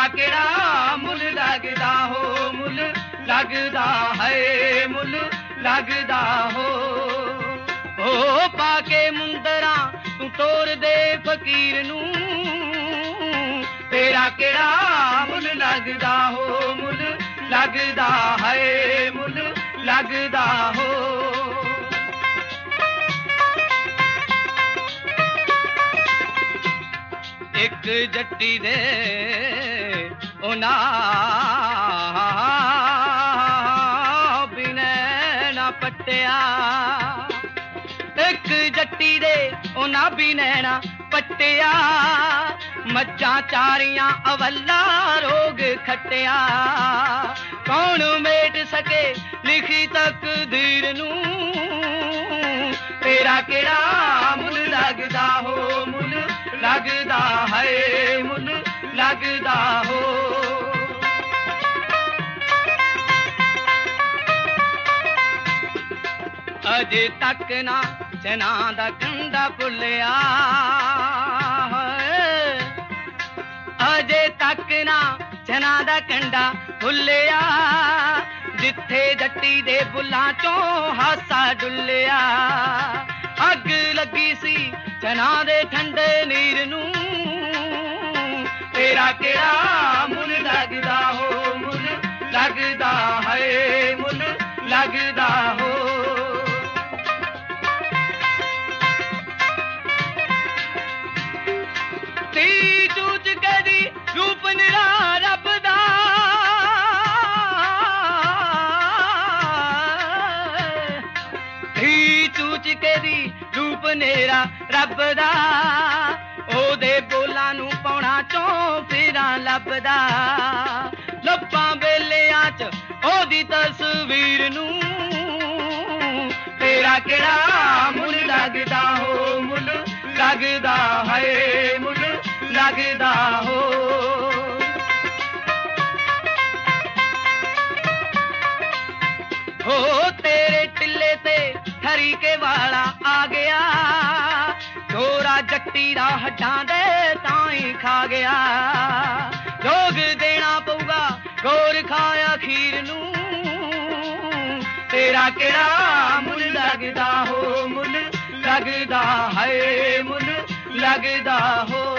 तेरा केड़ा मुल लगदा हो, मुल लगदा है, मुल लगदा हो। ओ पाके मुंदरा तू तोर दे फकीर नू, तेरा केड़ा मुल लगदा हो, मुल लगदा है, मुल लगदा हो। एक जट्टी दे ओना बिनैना पट्टिया, एक जट्टी दे ओना बिनैना पट्टिया, मज्जां चारियां अवल्ला रोग खट्टिया। कौन मेट सके लिखी तकदीर नू, तेरा केड़ा मुल लगदा हो, मुल लगदा है, मुल लगदा हो। अजे तक ना चना दा कंडा भुलिया, अजे तक ना चना दा कंडा भुलिया, जिथे जट्टी दे बुल्लां चों हासा डुलिया। अग लगी सी चना दे ठंडे नीर नू, तेरा केड़ा मुल लगदा हो, मुल लगदा है, मुल लगदा हो। ती चूच कदी रूप निरा रब दा, ती चूच कदी रूप नेरा रब दा, ओदे बोलां नू पौना चों फिरां लभदा। लब्बां बेलियां च ओदी तस्वीर नू, तेरा केड़ा मुल लगदा हो, मुल लगदा है, मुल लगदा हो। हो तेरे टिल्ले ते हरी के वाला आ गया, छोरा जट्टी दा हड्डां दे ताई खा गया। लोग देना पऊगा गोर खाया खीर नू, तेरा केड़ा मुल लगदा हो, मुल लगदा है, मुल लगदा हो।